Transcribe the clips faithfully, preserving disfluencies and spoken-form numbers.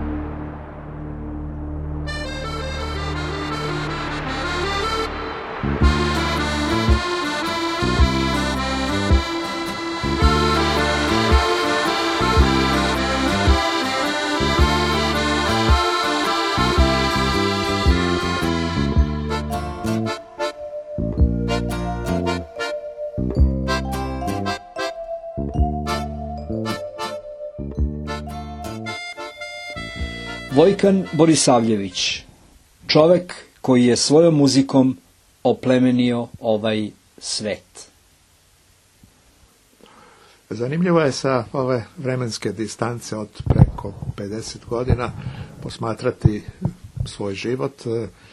Vojkan Borisavljević, čovek koji je svojom muzikom oplemenio ovaj svet. Zanimljivo je sa ove vremenske distance od preko pedeset godina posmatrati svoj život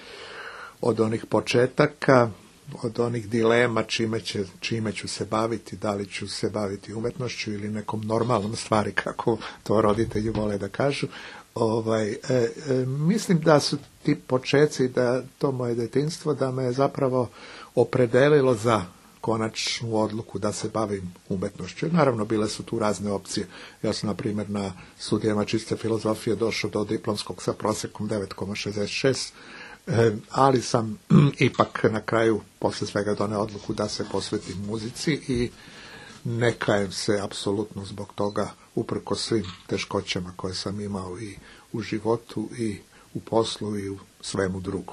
od onih početaka, od onih dilema čime, će, čime ću se baviti, da li ću se baviti umetnošću ili nekom normalnom stvari, kako to roditelji vole da kažu. Ovaj, e, e, mislim da su ti počeci, da to moje detinjstvo, da me je zapravo opredelilo za konačnu odluku da se bavim umetnošću. Naravno, bile su tu razne opcije. Ja sam, na primjer, na studijama čiste filozofije došao do diplomskog sa prosekom devet zarez šezdeset šest, e, ali sam ipak na kraju, posle svega, doneo odluku da se posvetim muzici i ne kajem se apsolutno zbog toga, uprko svim teškoćama koje sam imao i u životu i u poslu i u svemu drugom.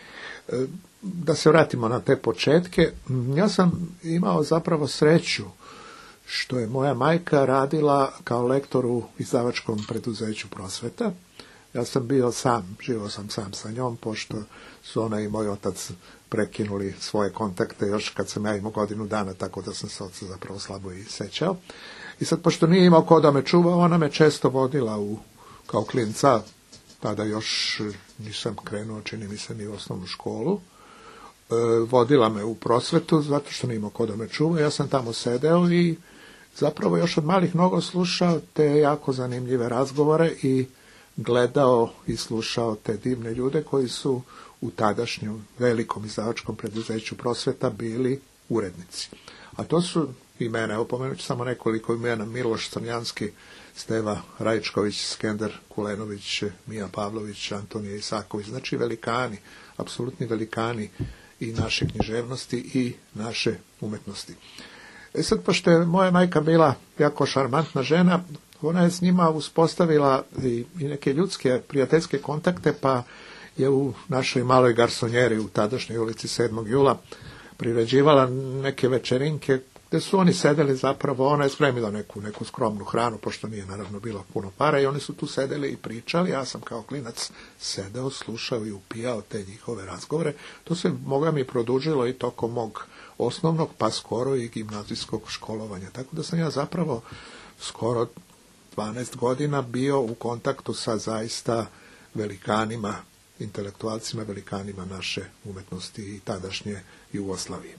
Da se vratimo na te početke, ja sam imao zapravo sreću što je moja majka radila kao lektor u izdavačkom preduzeću Prosveta. Ja sam bio sam, živio sam sam sa njom, pošto su ona i moj otac prekinuli svoje kontakte još kad sam ja imao godinu dana, tako da sam se oca zapravo slabo i sećao. I sad, pošto nije imao ko da me čuva, ona me često vodila u, kao klinca, tada još nisam krenuo, čini mi se, ni u osnovnu školu. E, vodila me u Prosvetu, zato što nije imao ko da me čuva. Ja sam tamo sedeo i zapravo još od malih nogu slušao te jako zanimljive razgovore i gledao i slušao te divne ljude koji su u tadašnjem velikom izdavačkom preduzeću Prosveta bili urednici. A to su imena, evo pomenuću samo nekoliko imena: Miloš Crnjanski, Steva Rajčković, Skender Kulenović, Mija Pavlović, Antonije Isaković, znači velikani, apsolutni velikani i naše književnosti i naše umetnosti. E sad, pošto je moja majka bila jako šarmantna žena, ona je s njima uspostavila i, i neke ljudske prijateljske kontakte, pa je u našoj maloj garsonjeri u tadašnjoj ulici sedmog jula priređivala neke večerinke gde su oni sedeli, zapravo ona je spremila neku, neku skromnu hranu, pošto nije naravno bilo puno para, i oni su tu sedeli i pričali. Ja sam kao klinac sedeo, slušao i upijao te njihove razgovore. To se, moga mi, produžilo i tokom mog osnovnog, pa skoro i gimnazijskog školovanja. Tako da sam ja zapravo skoro dvanaest godina bio u kontaktu sa zaista velikanima, intelektualcima, velikanima naše umetnosti i tadašnje Jugoslavije.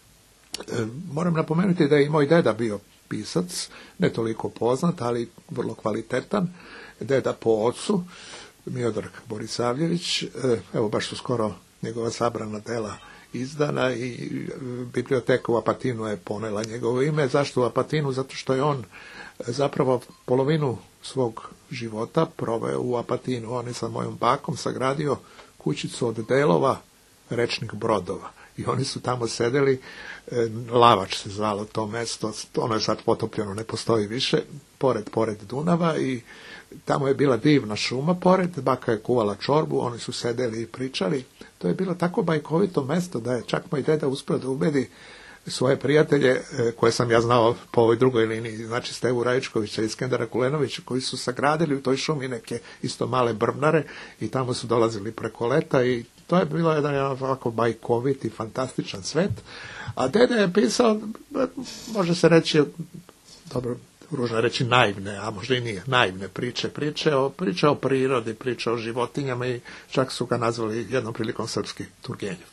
E, moram napomenuti da je i moj deda bio pisac, ne toliko poznat, ali vrlo kvalitetan. Deda po ocu, Miodrag Borisavljević, e, evo baš su skoro njegova sabrana dela izdana i biblioteka u Apatinu je ponela njegovo ime. Zašto u Apatinu? Zato što je on zapravo polovinu svog života proveo u Apatinu. On je sa mojom bakom sagradio kućicu od delova rečnih brodova. I oni su tamo sedeli, Lavač se zvalo to mesto, ono je sad potopljeno, ne postoji više, pored, pored Dunava, i tamo je bila divna šuma pored, baka je kuvala čorbu, oni su sedeli i pričali. To je bilo tako bajkovito mesto da je čak moj deda uspio da ubedi svoje prijatelje, koje sam ja znao po ovoj drugoj liniji, znači Stevu Rajčkovića i Skendera Kulenovića, koji su sagradili u toj šumi neke isto male brvnare i tamo su dolazili preko leta, i to je bilo jedan ovako bajkovit i fantastičan svet. A deda je pisao, može se reći, dobro, ružno reći naivne, a možda i nije, naivne priče, priče o, priče o prirodi, priče o životinjama, i čak su ga nazvali jednom prilikom srpski Turgenjev.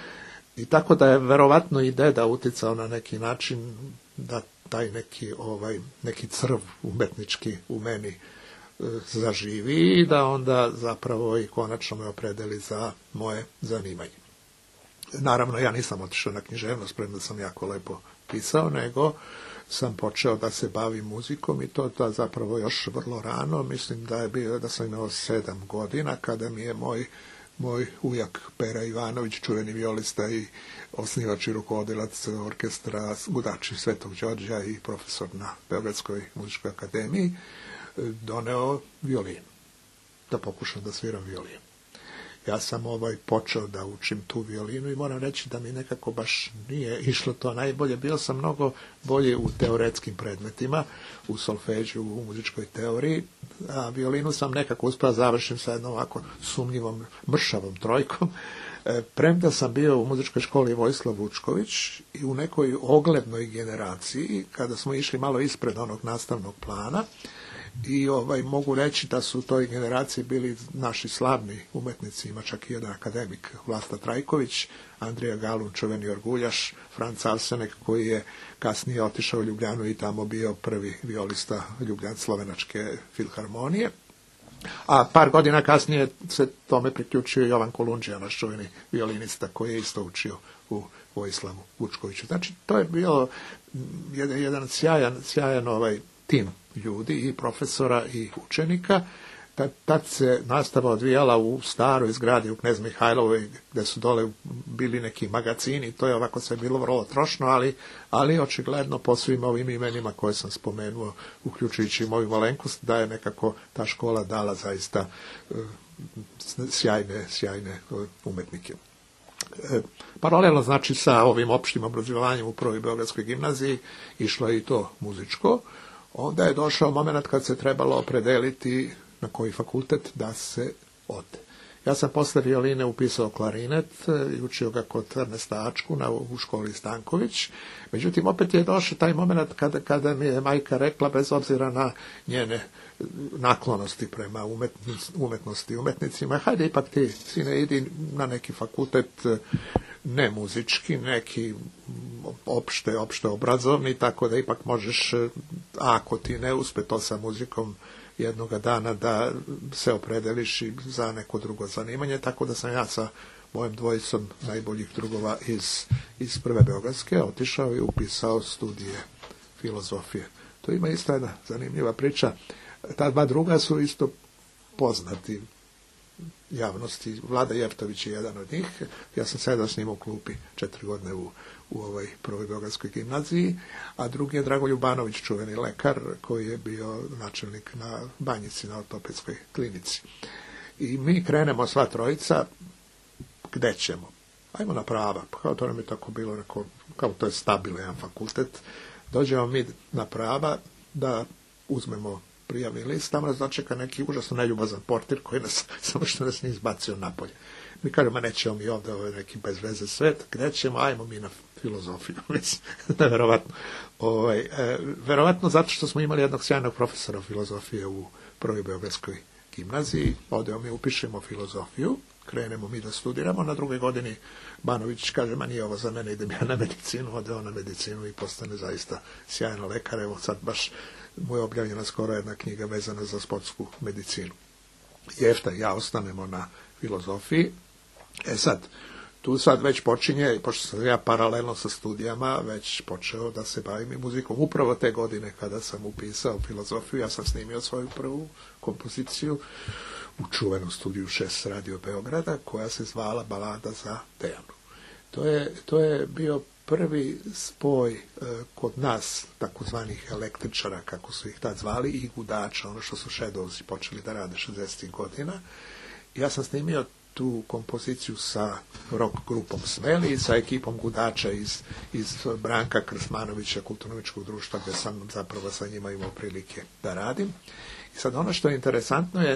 I tako da je verovatno i deda uticao na neki način da taj neki, ovaj, neki crv umetnički u meni e, zaživi i da onda zapravo i konačno me opredeli za moje zanimanje. naravno ja nisam otišao na književnost, premda sam jako lepo pisao, nego sam počeo da se bavim muzikom i to da zapravo još vrlo rano, mislim da je bio, da sam imao sedam godina kada mi je moj moj ujak Pera Ivanović, čuveni violista i osnivač i rukovodilac orkestra Gudači Svetog Đorđa i profesor na Beogradskoj muzičkoj akademiji, doneo violin, da pokušam da sviram violin. Ja sam ovaj počeo da učim tu violinu i moram reći da mi nekako baš nije išlo to najbolje. Bio sam mnogo bolje u teoretskim predmetima, u solfeđu, u muzičkoj teoriji, a violinu sam nekako uspio završim sa jednom ovako sumnjivom, mršavom trojkom. E, premda sam bio u muzičkoj školi Vojislav Vučković i u nekoj oglednoj generaciji, kada smo išli malo ispred onog nastavnog plana, i ovaj mogu reći da su u toj generaciji bili naši slavni umetnici, ima čak i jedan akademik, Vlasta Trajković, Andrija Galun, čuveni orguljaš, Franc Arsenek, koji je kasnije otišao u Ljubljanu i tamo bio prvi violista Ljubljan slovenačke filharmonije. A par godina kasnije se tome priključio Jovan Kolundžija, naš čuveni violinista, koji je isto učio u Vojislavu Vučkoviću. Znači, to je bio jedan, jedan sjajan, sjajan ovaj tim ljudi i profesora i učenika. Tad, tad se nastava odvijala u staroj zgradi u Knez Mihajlovoj, gde su dole bili neki magazini, to je ovako sve bilo vrlo trošno, ali, ali očigledno po svim ovim imenima koje sam spomenuo, uključujući moju malenkost, da je nekako ta škola dala zaista uh, sjajne, sjajne uh, umetnike. E, paralelno znači sa ovim opštim obrazovanjem u Prvoj Beogradskoj gimnaziji išlo je i to muzičko. Onda je došao moment kad se trebalo opredeliti na koji fakultet da se ode. Ja sam posle violine upisao klarinet i učio ga kod Ernesta Ačkuna u školi Stanković. Međutim, opet je došao taj moment kada, kada mi je majka rekla, bez obzira na njene naklonosti prema umetnosti i umetnicima, hajde ipak ti, sine, idi na neki fakultet ne muzički, neki opšte, opšte obrazovni, tako da ipak možeš, ako ti ne uspe to sa muzikom jednoga dana, da se opredeliš i za neko drugo zanimanje, tako da sam ja sa mojim dvojicom najboljih drugova iz, iz Prve Beogradske otišao i upisao studije filozofije. To ima isto jedna zanimljiva priča. Ta dva druga su isto poznati javnosti. Vlada Jeftović je jedan od njih. Ja sam sedao s njim u klupi četiri godine u, u ovoj Prvoj Beogradskoj gimnaziji, a drugi je Dragoljub Banović, čuveni lekar, koji je bio načelnik na Banjici, na ortopedskoj klinici. I mi krenemo sva trojica, gde ćemo? Ajmo na prava. Kao to nam je tako bilo, rekao, kao to je stabilan fakultet. Dođemo mi na prava da uzmemo prijavni list, tamo nas dočeka neki užasno neljubazan portir koji nas, samo što nas nije izbacio napolje. Mi kažemo, nećemo mi ovdje, ovo je neki bez veze svet, gde ćemo, ajmo mi na filozofiju. Verovatno. Ovaj, e, verovatno zato što smo imali jednog sjajnog profesora filozofije u Prvoj Beogradskoj gimnaziji, ovdje mi upišemo filozofiju, krenemo mi da studiramo, na drugoj godini Banović kaže, ma nije ovo za mene, idem ja na medicinu, ode on na medicinu i postane zaista sjajan lekar. Evo sad baš mu je objavljena skoro jedna knjiga vezana za sportsku medicinu. Jefta i ja ostanemo na filozofiji. E sad, tu sad već počinje, pošto sam ja paralelno sa studijama već počeo da se bavim i muzikom. Upravo te godine kada sam upisao filozofiju, ja sam snimio svoju prvu kompoziciju u čuvenom studiju šest Radio Beograda, koja se zvala Balada za Dejanu. To je, to je bio prvi spoj e, kod nas, takozvanih električara, kako su ih tad zvali, i gudača, ono što su Shadowsi počeli da rade šezdesetih godina. Ja sam snimio tu kompoziciju sa rock grupom Smeli i sa ekipom gudača iz, iz Branka Krsmanovića, Kulturno-umetničkog društva, gde sam zapravo sa njima imao prilike da radim. I sad ono što je interesantno je,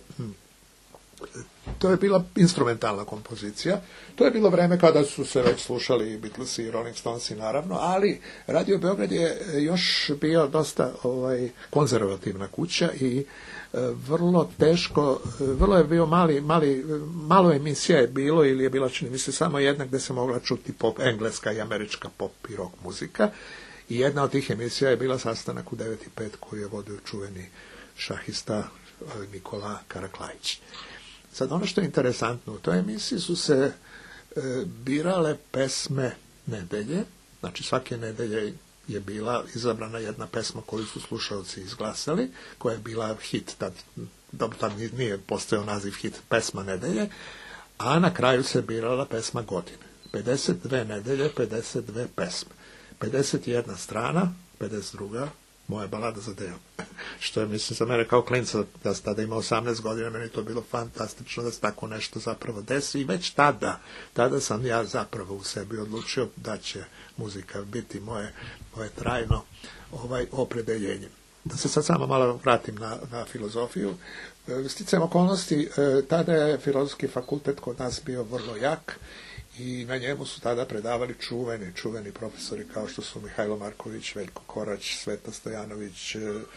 to je bila instrumentalna kompozicija, to je bilo vreme kada su se već slušali i Beatlesi i Rolling Stonesi naravno, ali Radio Beograd je još bio dosta ovaj, konzervativna kuća i vrlo teško, vrlo je bio mali, mali, malo emisija je bilo ili je bila, čini mi se, samo jedna gde se mogla čuti pop, engleska i američka pop i rock muzika, i jedna od tih emisija je bila Sastanak u devet i pet koju je vodio čuveni šahista Nikola Karaklajić. Sad ono što je interesantno, u toj emisiji su se birale pesme nedelje, znači svake nedelje je bila izabrana jedna pesma koju su slušalci izglasali, koja je bila hit, tad, dobro, tad nije postojao naziv hit, pesma nedelje, a na kraju se birala pesma godine. pedeset dve nedelje, pedeset dve pesme. pedeset jedna strana, pedeset druga moja balada za Deo. Što je, mislim, za mene kao klinca, da sam tada imao osamnaest godina, meni to bilo fantastično da se tako nešto zapravo desi i već tada, tada sam ja zapravo u sebi odlučio da će muzika biti moje, moje trajno ovaj opredeljenje. Da se sad samo malo vratim na, na filozofiju. Sticajem okolnosti, tada je Filozofski fakultet kod nas bio vrlo jak i na njemu su tada predavali čuveni, čuveni profesori kao što su Mihajlo Marković, Veljko Korać, Sveta Stojanović,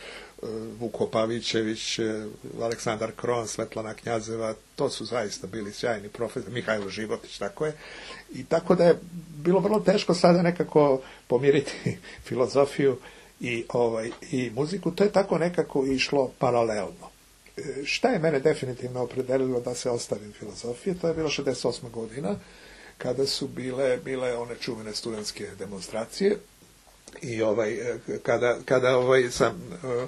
Vuko Pavićević, Aleksandar Kron, Svetlana Knjazeva, to su zaista bili sjajni profesori, Mihajlo Životić, tako je. I tako da je bilo vrlo teško sada nekako pomiriti filozofiju i, ovaj, i muziku, to je tako nekako išlo paralelno. Šta je mene definitivno opredelilo da se ostavim filozofije? To je bilo šezdeset osma godina, kada su bile, bile one čuvene studentske demonstracije i ovaj, kada, kada ovaj sam,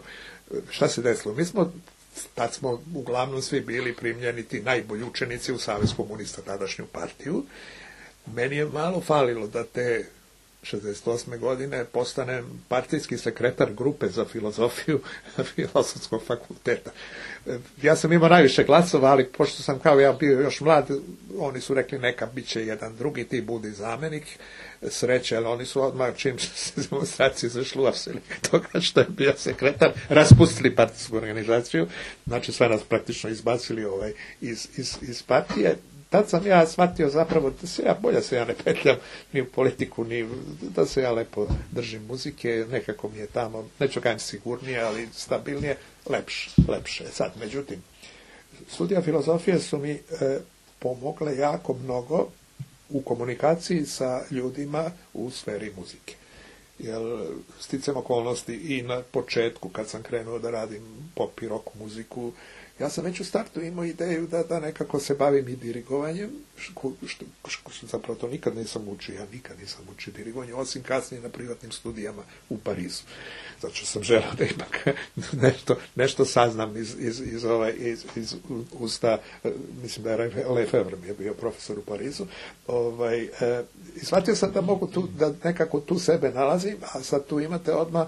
šta se desilo? Mi smo, tad smo uglavnom svi bili primljeni ti najbolji učenici u Savez komunista, tadašnju partiju. Meni je malo falilo da te šezdeset osme godine postanem partijski sekretar grupe za filozofiju Filozofskog fakulteta. Ja sam imao najviše glasova, ali pošto sam kao ja bio još mlad, oni su rekli neka bit će jedan drugi, ti budi zamenik, sreće, ali oni su odmah čim se demonstracije zašli uapsili toga što je bio sekretar, raspustili partijsku organizaciju, znači sve nas praktično izbacili ovaj, iz, iz, iz partije. Tad sam ja shvatio zapravo da se ja, bolje se ja ne petljam ni u politiku, ni da se ja lepo držim muzike, nekako mi je tamo, neću kajem sigurnije, ali stabilnije, lepše, lepše. Sad, međutim, studija filozofije su mi e, pomogle jako mnogo u komunikaciji sa ljudima u sferi muzike. Jer sticam okolnosti i na početku, kad sam krenuo da radim pop i rock muziku, ja sam već u startu imao ideju da, da nekako se bavim i dirigovanjem, što, što, što zapravo to nikad nisam učio, ja nikad nisam učio dirigovanje, osim kasnije na privatnim studijama u Parizu. Zato sam želeo da ipak nešto, nešto saznam iz, iz, iz, ovaj, iz, iz usta, mislim da je Lefebvre mi je bio profesor u Parizu, ovaj, e, i shvatio sam da mogu tu, da nekako tu sebe nalazim, a sad tu imate odmah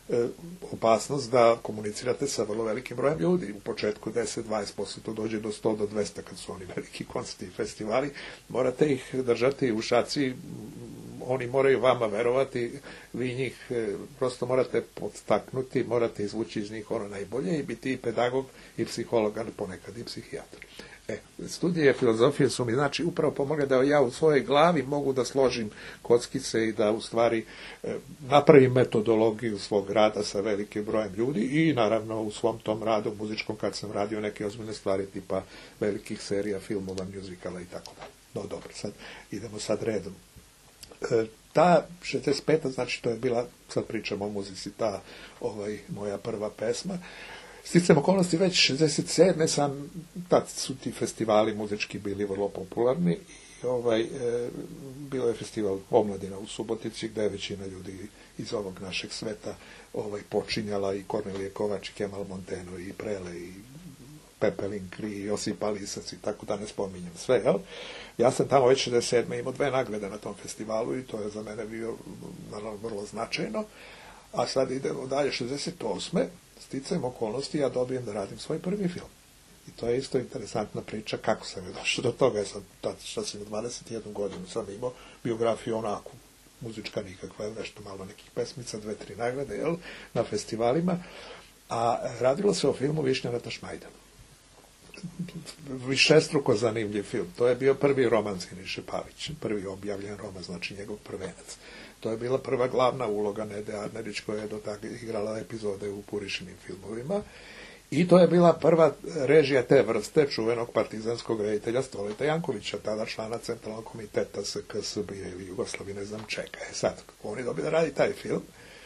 opasnost da komunicirate sa vrlo velikim brojem ljudi. U početku deset do dvadeset posto to dođe do sto do dvesta kad su oni veliki koncerti i festivali. Morate ih držati u šaci, oni moraju vama verovati, vi njih prosto morate podstaknuti, morate izvući iz njih ono najbolje i biti i pedagog i psiholog, a ponekad i psihijatar. E, studije filozofije su mi znači upravo pomogle da ja u svojoj glavi mogu da složim kockice i da u stvari e, napravim metodologiju svog rada sa velikim brojem ljudi i naravno u svom tom radu muzičkom kad sam radio neke ozbiljne stvari tipa velikih serija, filmova, muzikala i tako dalje. No dobro, sad idemo sad redom. E, ta šezdeset peta znači to je bila, sad pričamo o muzici, ta ovaj, moja prva pesma. Sticajem okolnosti već šezdeset sedme sam, tad su ti festivali muzički bili vrlo popularni i ovaj, e, bilo je festival Omladina u Subotici gdje je većina ljudi iz ovog našeg sveta ovaj, počinjala i Kornelije Kovač, i Kemal Monteno, i Prele, i Pepe Linkri, i Josip Alisac i tako da ne spominjem sve, jel? Ja sam tamo već šezdeset sedme imao dve nagrade na tom festivalu i to je za mene bio naravno vrlo značajno, a sad idemo dalje šezdeset osme sticajem okolnosti ja dobijem da radim svoj prvi film. I to je isto interesantna priča kako sam je došao do toga. Ja sam, tad, šta sam, dvadeset jednu godinu sam imao biografiju onako, muzička nikakva, nešto malo nekih pesmica, dve, tri nagrade, jel, na festivalima, a radilo se o filmu Višnja na Tašmajdanu. Višestruko zanimljiv film. To je bio prvi roman Siniše Pavić, prvi objavljen roman, znači njegov prvenac. To je bila prva glavna uloga Nede Arnerić koja je do tada igrala epizode u Purišinim filmovima i to je bila prva režija te vrste čuvenog partizanskog reditelja Stoleta Jankovića, tada člana Centralnog komiteta S K S B ili Jugoslavije, ne znam čega. E sad, kako oni dobili da radi taj film,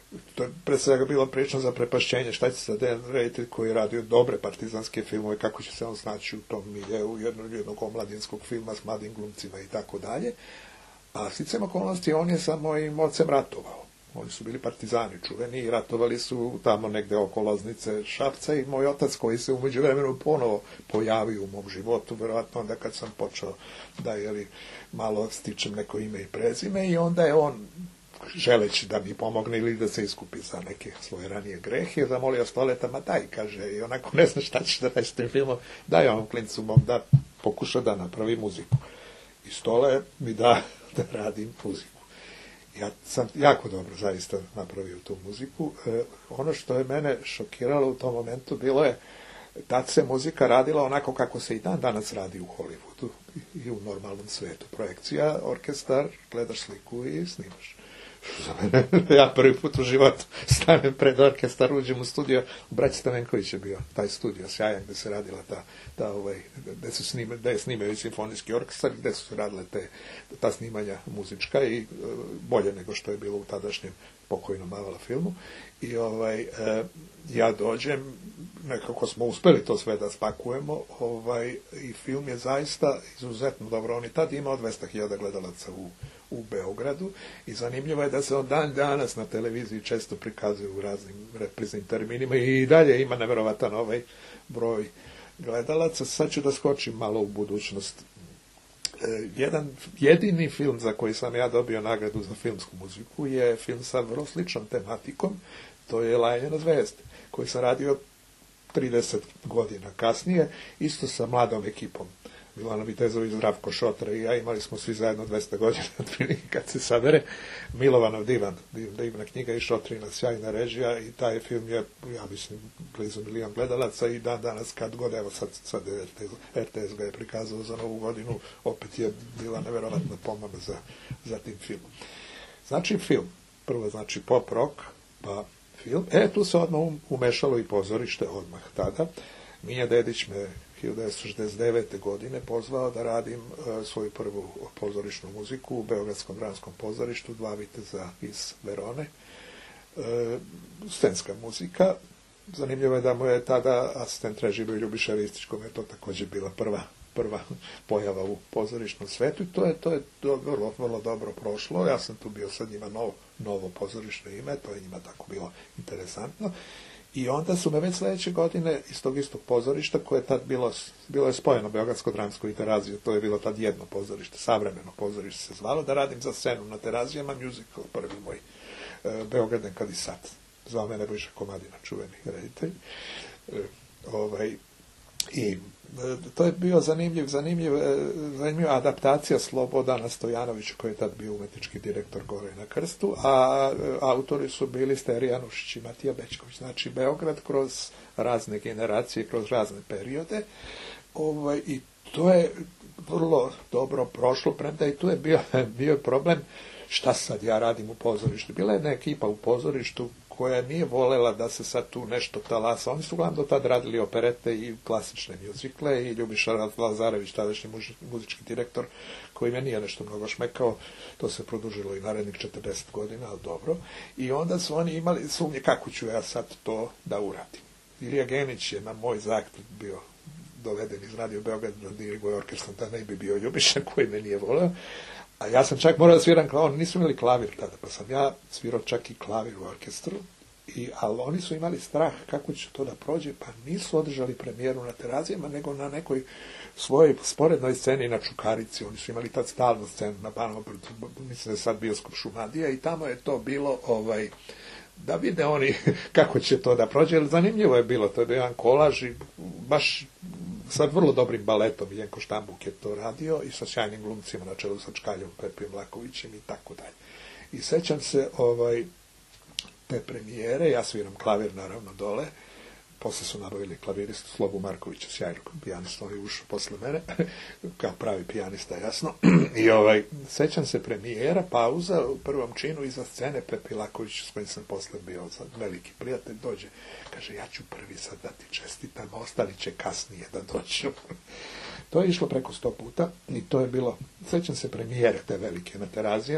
to je pre svega bilo prično za prepašćenje, šta će sad jedan reditelj koji je radio dobre partizanske filmove, kako će se on snaći u tom miljeu jednog, jednog omladinskog filma s mladim glumcima i tako dalje. A sticam okolnosti, on je sa mojim ocem ratovao. Oni su bili partizani čuveni i ratovali su tamo negde oko Loznice, Šapca, i moj otac koji se u međuvremenu ponovo pojavio u mom životu, verovatno onda kad sam počeo da jeli, malo stičem neko ime i prezime, i onda je on, želeći da mi pomogne ili da se iskupi za neke svoje ranije grehe, zamolio Stoleta, ma daj, kaže, i onako ne zna šta će da reći s tim filmom, daj ovom klincu mom da pokuša da napravi muziku. I Stole mi da da radim muziku. Ja sam jako dobro zaista napravio tu muziku. E, ono što je mene šokiralo u tom momentu bilo je, tad se muzika radila onako kako se i dan danas radi u Hollywoodu i u normalnom svetu. Projekcija, orkestar, gledaš sliku i snimaš. Za mene, ja prvi put u životu stanem pred orkestar, uđem u studio, Brać Stamenković je bio taj studio sjajan gde se radila ta, ta ovaj, gde su snima, gde je snimaju simfonijski orkestar, gde su se radile te, ta snimanja muzička i bolje nego što je bilo u tadašnjem pokojnom Avala filmu. I ovaj, e, ja dođem, nekako smo uspeli to sve da spakujemo, ovaj, i film je zaista izuzetno dobro. On je tad imao dvesta hiljada gledalaca u u Beogradu i zanimljivo je da se on dan danas na televiziji često prikazuje u raznim repriznim terminima i dalje ima neverovatan ovaj broj gledalaca. Sad ću da skočim malo u budućnost. E, jedan jedini film za koji sam ja dobio nagradu za filmsku muziku je film sa vrlo sličnom tematikom, to je Lajanje na zvezde, koji sam radio trideset godina kasnije, isto sa mladom ekipom. Milana Vitezović, Zdravko Šotra i ja, imali smo svi zajedno dvesta godina, kad se sabere. Milovanov divan, divna knjiga i Šotrina, sjajna režija, i taj film je, ja mislim, blizu milion gledalaca i dan danas kad god, evo sad, sad je R T S ga je prikazao za Novu godinu, opet je bila neverovatna pomama za, za tim filmom. Znači film, prvo znači pop rock, pa film, e, tu se odmah umešalo i pozorište odmah tada. Minja Dedić me hiljadu devetsto šezdeset devete. godine pozvao da radim e, svoju prvu pozorišnu muziku u Beogradskom dramskom pozorištu, Dva viteza iz Verone. E, scenska muzika. Zanimljivo je da mu je tada asistent režije bio Ljubiša Ristić, kome je to također bila prva, prva pojava u pozorišnom svetu, i to je, to je to vrlo, vrlo dobro prošlo. Ja sam tu bio sa njima novo, novo pozorišno ime, to je njima tako bilo interesantno. I onda su me već sledeće godine iz tog istog pozorišta, koje je tad bilo, bilo je spojeno Beogradsko dramsko i Terazije, to je bilo tad jedno pozorište, savremeno pozorište se zvalo, da radim za scenu na Terazijama, musical, prvi moj, e, Beograden kad i sad. Zvao mene Bojša Komadina, čuveni reditelj. E, ovaj, I e, to je bio zanimljiv, zanimljiv, e, zanimljiva adaptacija Slobodana Stojanovića, koji je tad bio umetnički direktor Gore na krstu, a e, autori su bili Steri Janušić i Matija Bećković. Znači, Beograd kroz razne generacije, kroz razne periode. Ovaj, I to je vrlo dobro prošlo, premda i tu je bio, bio problem šta sad ja radim u pozorištu. Bila je jedna ekipa u pozorištu koja nije volela da se sad tu nešto talasa. Oni su uglavnom do tad radili operete i klasične mjuzikle, i Ljubiša Lazarević, tadašnji muzički direktor, koji me nije nešto mnogo šmekao, to se produžilo i narednih četrdeset godina, ali dobro. I onda su oni imali sumnje kako ću ja sad to da uradim. Ilija Genić je na moj zahtjev bio doveden iz Radio Beograd da diriguje orkestrom, da ne bi bio Ljubiša, koji me nije voleo. A ja sam čak morao da sviram klavir, oni nisu imali klavir tada, pa sam ja svirao čak i klavir u orkestru, i, ali oni su imali strah kako će to da prođe, pa nisu održali premijeru na Terazijama, nego na nekoj svojoj sporednoj sceni na Čukarici. Oni su imali tad stalnu scenu na Banovom Brdu, mislim da je sad bioskop Šumadija, i tamo je to bilo, ovaj, da vide oni kako će to da prođe, jer zanimljivo je bilo, to je bio jedan kolaž i baš sa vrlo dobrim baletom, Jenko Štambuk je to radio, i sa sjajnim glumcima na čelu sa Čkaljom, Pepijom Lakovićem i tako dalje. I sećam se ovaj, te premijere, ja sviram klavir naravno dole, posle su nabavili klaviristu Slobu Markovića, sjajnog pijanista, on je ušao posle mene, kao pravi pijanista, jasno. I ovaj, sećam se premijera, pauza u prvom činu iza scene, Pepi Laković, s kojim sam posle bio veliki prijatelj, dođe, kaže, ja ću prvi sad da ti čestitam, ostali će kasnije da dođu. To je išlo preko sto puta i to je bilo, sećam se premijere te velike na Terazijama,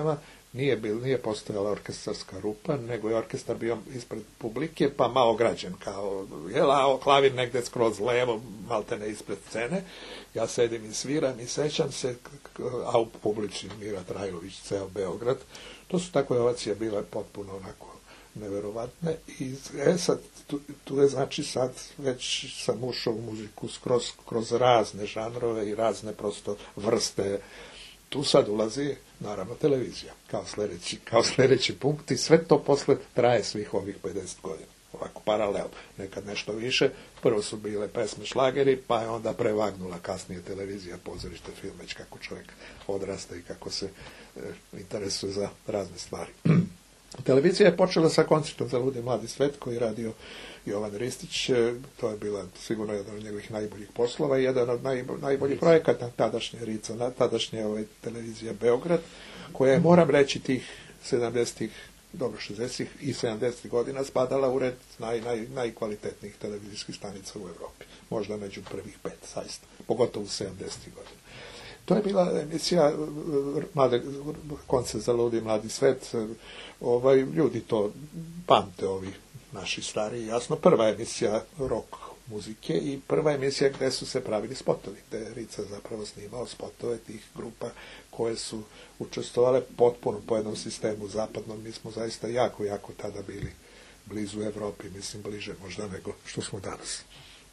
Nije, bil, nije postojala orkestarska rupa, nego je orkestar bio ispred publike, pa malo građen, kao, jel, a klavir negde skroz levo, maltene ispred scene. Ja sedim i sviram i sećam se, a u publici Mira Trajlović, ceo Beograd. To su takve ovacije bile potpuno onako neverovatne. I e, sad, tu, tu je znači sad već sam ušao u muziku skroz, kroz razne žanrove i razne prosto vrste. Tu sad ulazi, naravno, televizija, kao sljedeći, kao sljedeći punkt i sve to posle traje svih ovih pedeset godina. Ovako paralel, nekad nešto više, prvo su bile pesme šlageri, pa je onda prevagnula kasnije televizija, pozorište, film, već kako čovjek odrasta i kako se e, interesuje za razne stvari. Televizija je počela sa koncertom za ludi mladi svet koji je radio Jovan Ristić, to je bila sigurno jedan od njegovih najboljih poslova i jedan od naj, najboljih projekata tadašnje Rica, tadašnje ovaj, televizija Beograd, koja je, moram reći, tih sedamdesetih, dobro šezdesetih i sedamdesetih godina spadala u red naj, naj, najkvalitetnijih televizijskih stanica u Evropi. Možda među prvih pet, zaista, pogotovo u sedamdesetih godina. To je bila emisija mlade, koncert za ludi mladi svet. Ovaj, ljudi to pamte, ovi naši stariji, jasno. Prva emisija rock muzike i prva emisija gde su se pravili spotovi, gde je Rica zapravo snimao spotove tih grupa koje su učestvovale potpuno po jednom sistemu zapadnom. Mi smo zaista jako, jako tada bili blizu Evropi, mislim bliže možda nego što smo danas.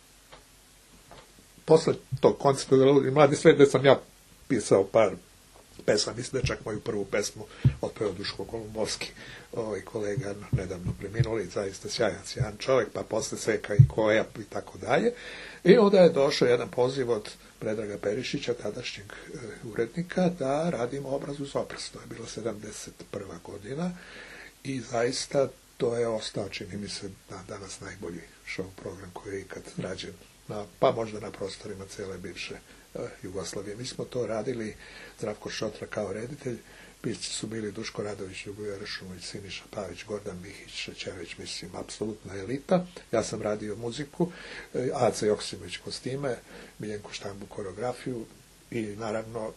Posle tog koncerta za ludi mladi svet, gde sam ja pisao par pesma, mislim da čak moju prvu pesmu otpeo Duško Kolumbovski, ovaj kolega nedavno preminuli, zaista sjajan, sjajan čovjek, pa posle Seka i Koja i tako dalje. I onda je došao jedan poziv od Predraga Perišića, tadašnjeg e, urednika, da radimo obraz uz obraz. To je bilo sedamdeset prva godina i zaista to je ostao, čini mi se, na danas najbolji show program koji je ikad rađen, na, pa možda na prostorima cijele bivše Jugoslavije. Mi smo to radili, Zdravko Šotra kao reditelj, pisci su bili Duško Radović, Ljuboja Ršumović, Siniša Pavić, Gordan Mihić, Šećević, mislim, apsolutna elita. Ja sam radio muziku, Aca Joksimović kostime, Miljenko Štambu koreografiju i naravno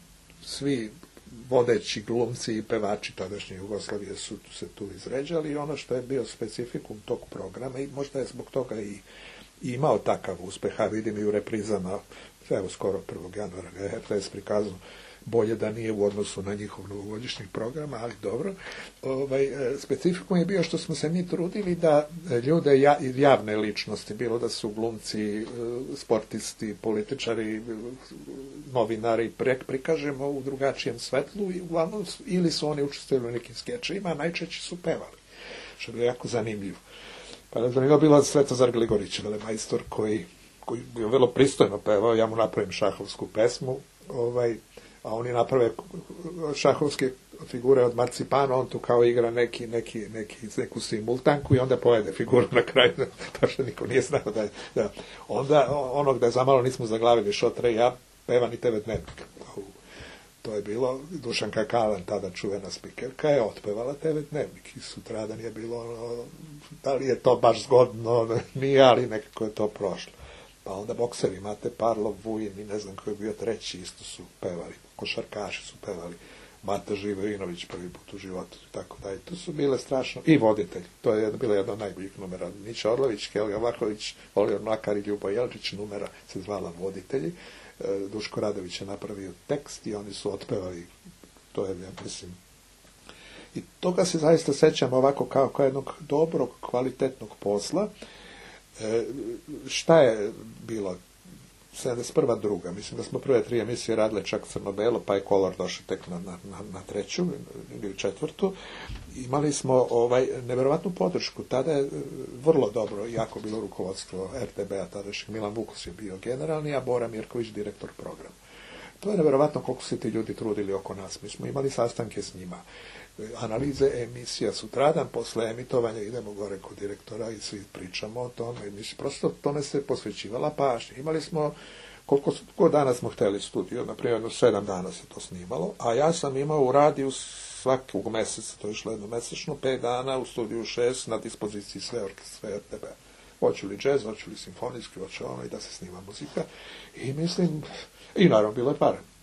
svi vodeći glumci i pevači tadašnje Jugoslavije su se tu izređali i ono što je bio specifikum tog programa i možda je zbog toga i imao takav uspeh, a vidim i u reprizama, evo skoro prvog januara ga je R T S prikazao, bolje da nije u odnosu na njihov novogodišnji program, ali dobro. Ovaj, specifikum je bio što smo se mi trudili da ljude, javne ličnosti, bilo da su glumci, sportisti, političari, novinari, prikažemo u drugačijem svetlu i uglavnom ili su oni učestvovali u nekim skečima, a najčešće su pevali, što je bilo jako zanimljivo. Pa je zanimljivo bilo Svetozar Gligorić, velemajstor koji koji je vrlo pristojno pevao, ja mu napravim šahovsku pesmu, ovaj, a oni naprave šahovske figure od marcipana, on tu kao igra neki, neki, neki, neku simultanku i onda pojede figuru na kraju, to što niko nije znao da je. Da. Onda ono gde zamalo nismo zaglavili Šotre i ja, pevan i tebe dnevnik. To je bilo, Dušanka Kalan, tada čuvena spikerka, je otpevala te ve dnevnik i sutradan je bilo, ono, da li je to baš zgodno, nije, ali nekako je to prošlo. Pa onda bokseri, Mate Parlov, Vujin i ne znam koji je bio treći, isto su pevali, košarkaši su pevali, Mata Živojinović prvi put u životu i tako dalje. To su bile strašno, i voditelj, to je bila jedna od najboljih numera, Nića Orlović, Kelija Vlahović, Oliver Mlakar i Ljubo Jelčić, numera se zvala Voditelji. Duško Radović je napravio tekst i oni su otpevali, to je, ja mislim, i toga se zaista sećam ovako kao, kao jednog dobrog, kvalitetnog posla. E, šta je bilo? sedamdeset prva druga, mislim da smo prve tri emisije radile čak crno-belo, pa je Kolor došao tek na, na, na treću ili četvrtu. Imali smo ovaj neverovatnu podršku. Tada je vrlo dobro, jako bilo rukovodstvo R T B-a, tadašnjeg Milan Vukos je bio generalni, a Bora Mirković direktor programa. To je neverovatno koliko se ti ljudi trudili oko nas. Mi smo imali sastanke s njima. Analize emisija sutradan, posle emitovanja idemo gore kod direktora i svi pričamo o tome. Mislim, prosto tome se posvećivala pažnja. Imali smo, koliko, koliko dana smo hteli studio, na primjer, sedam dana se to snimalo, a ja sam imao u radiju svakog meseca, to je išlo jednomesečno, pet dana, u studiju šest, na dispoziciji sve orkestre, sve R T B. Hoću li džez, hoću li simfonijski, hoću ono i da se snima muzika. I mislim, i naravno bilo je pare.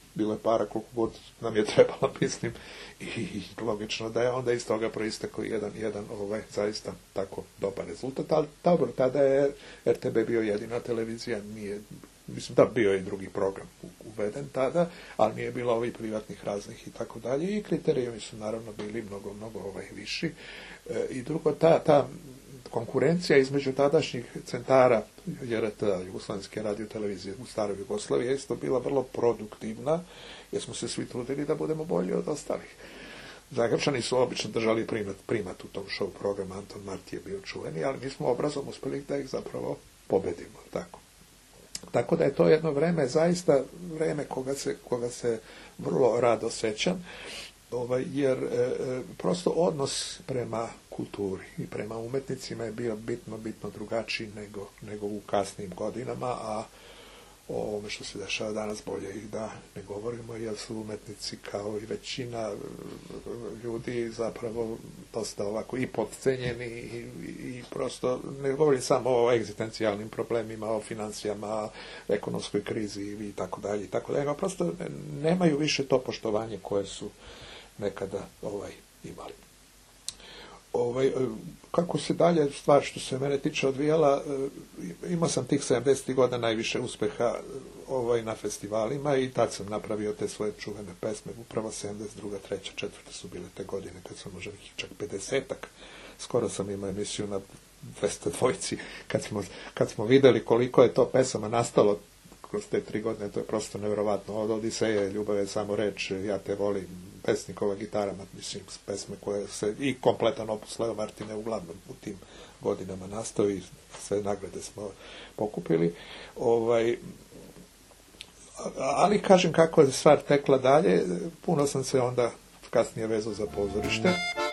bilo je para koliko god nam je trebalo, mislim, i logično da je onda iz toga proistekao jedan, jedan ovaj, zaista tako dobar rezultat, ali dobro, tada je R T B bio jedina televizija, nije, mislim da bio je i drugi program uveden tada, ali nije bilo ovih privatnih raznih i tako dalje, i kriterijumi su naravno bili mnogo, mnogo ovaj, viši. E, I drugo, ta, ta konkurencija između tadašnjih centara J R T, Jugoslovenske radiotelevizije u staroj Jugoslaviji, je isto bila vrlo produktivna, jer smo se svi trudili da budemo bolji od ostalih. Zagrebčani su obično držali primat, primat u tom show programu, Anton Marti je bio čuveni, ali mi smo obrazom uspeli da ih zapravo pobedimo. Tako. Tako da je to jedno vreme, zaista vreme koga se, koga se vrlo rado sećam, ovaj, jer e, prosto odnos prema kulturi i prema umetnicima je bio bitno, bitno drugačiji nego, nego u kasnim godinama, a o ovome što se dešava danas bolje ih da ne govorimo, jer su umetnici kao i većina ljudi zapravo dosta ovako i podcenjeni i, i prosto ne govorim samo o egzistencijalnim problemima, o financijama, ekonomskoj krizi i tako dalje i tako dalje, prosto nemaju više to poštovanje koje su nekada ovaj imali. Ovaj, kako se dalje stvar što se mene tiče odvijala, imao sam tih sedamdesetih godina najviše uspeha ovaj, na festivalima i tad sam napravio te svoje čuvene pesme, upravo sedamdeset druga, treća, četvrta su bile te godine kad sam možda čak pedesetak, skoro sam imao emisiju na dvesta dvojci, kad smo, kad smo videli koliko je to pesama nastalo kroz te tri godine, to je prosto nevjerovatno. Od Odiseje, Ljubav je samo reč, Ja te volim, Pesnikova gitara, mislim, pesme koje se, i kompletan opus Leo Martine uglavnom u tim godinama nastao i sve nagrade smo pokupili. Ovaj, ali kažem kako je stvar tekla dalje, puno sam se onda kasnije vezao za pozorište.